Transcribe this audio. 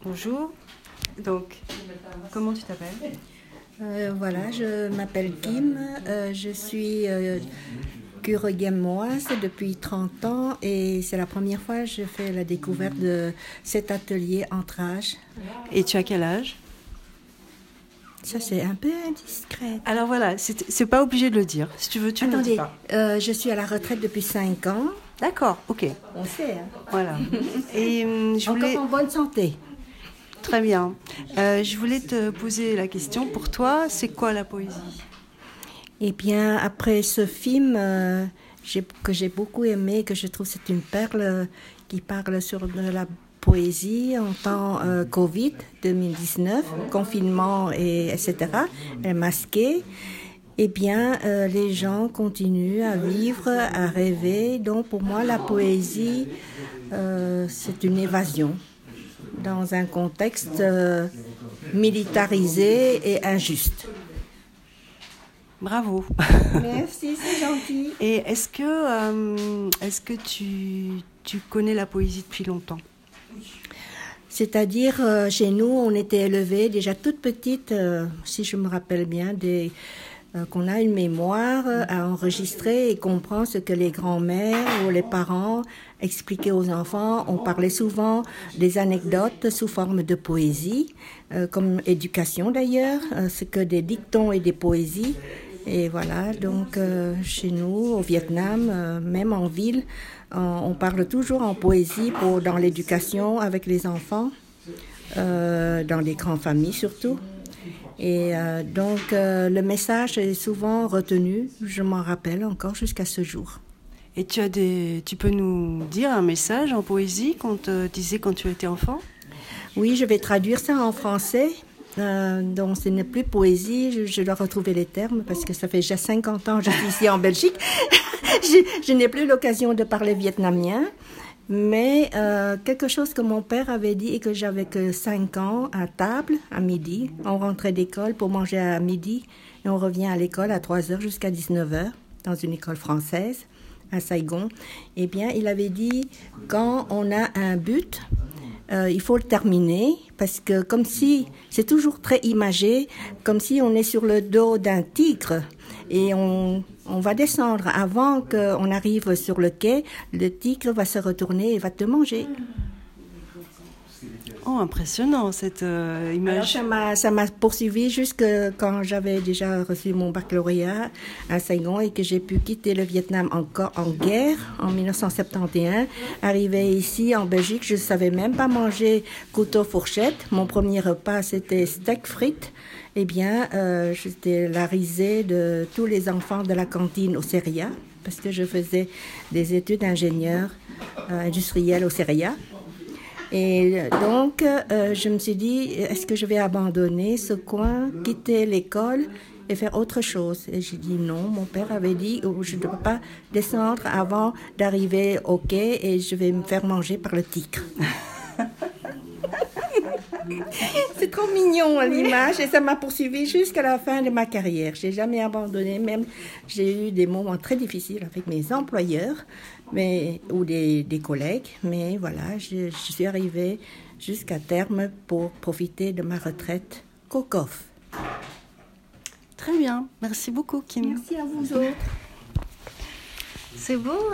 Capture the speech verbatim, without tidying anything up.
Bonjour. Donc, comment tu t'appelles? Euh, voilà, je m'appelle Kim, euh, je suis euh, cure-guémoise depuis trente ans et c'est la première fois que je fais la découverte de cet atelier entre âges. Et tu as quel âge? Ça, c'est un peu indiscret. Alors voilà, c'est, c'est pas obligé de le dire. Si tu veux, tu ne le dis Attendez, pas. euh, je suis à la retraite depuis cinq ans. D'accord, ok. On sait, hein. Voilà. Et hum, je voulais... Encore en bonne santé. Très bien. Euh, je voulais te poser la question. Pour toi, c'est quoi la poésie? Eh bien, après ce film euh, j'ai, que j'ai beaucoup aimé, que je trouve c'est une perle euh, qui parle sur de la poésie en temps euh, Covid deux mille dix-neuf, confinement et etc., masqué, eh bien, euh, les gens continuent à vivre, à rêver. Donc, pour moi, la poésie, euh, c'est une évasion dans un contexte euh, militarisé et injuste. Bravo. Merci, c'est gentil. Et est-ce que, euh, est-ce que tu, tu connais la poésie depuis longtemps? C'est-à-dire, euh, chez nous, on était élevés déjà toute petite, euh, si je me rappelle bien, des, euh, qu'on a une mémoire euh, à enregistrer et comprend ce que les grands-mères ou les parents expliquaient aux enfants. On parlait souvent des anecdotes sous forme de poésie, euh, comme éducation d'ailleurs, euh, ce que des dictons et des poésies. Et voilà, donc euh, chez nous, au Vietnam, euh, même en ville, on, on parle toujours en poésie pour, dans l'éducation avec les enfants, euh, dans les grandes familles surtout. Et euh, donc euh, le message est souvent retenu, je m'en rappelle encore jusqu'à ce jour. Et tu as des, tu peux nous dire un message en poésie qu'on te disait quand tu étais enfant? Oui, je vais traduire ça en français. Euh, donc ce n'est plus poésie, je, je dois retrouver les termes parce que ça fait déjà cinquante ans que je suis ici en Belgique. je, je n'ai plus l'occasion de parler vietnamien, mais euh, quelque chose que mon père avait dit et que j'avais que cinq ans à table, à midi. On rentrait d'école pour manger à midi et on revient à l'école à trois heures jusqu'à dix-neuf heures dans une école française à Saigon. Eh bien, il avait dit, quand on a un but, Euh, il faut le terminer parce que comme si, c'est toujours très imagé, comme si on est sur le dos d'un tigre et on, on va descendre. Avant qu'on arrive sur le quai, le tigre va se retourner et va te manger. Oh, impressionnant cette euh, image. Alors, ça m'a, ça m'a poursuivi jusque quand j'avais déjà reçu mon baccalauréat à Saigon et que j'ai pu quitter le Vietnam encore en guerre en dix-neuf cent soixante et onze. Arrivé ici en Belgique, je ne savais même pas manger couteau-fourchette. Mon premier repas, c'était steak frites. Eh bien, euh, j'étais la risée de tous les enfants de la cantine au Seria parce que je faisais des études d'ingénieur euh, industriel au Seria. Et donc, euh, je me suis dit, est-ce que je vais abandonner ce coin, quitter l'école et faire autre chose? Et j'ai dit non, mon père avait dit, oh, je ne peux pas descendre avant d'arriver au quai et je vais me faire manger par le tigre. C'est trop mignon l'image et ça m'a poursuivi jusqu'à la fin de ma carrière. J'ai jamais abandonné, même j'ai eu des moments très difficiles avec mes employeurs mais, ou des, des collègues, mais voilà, je, je suis arrivée jusqu'à terme pour profiter de ma retraite Cocof. Très bien, merci beaucoup Kim. Merci à vous autres. C'est beau.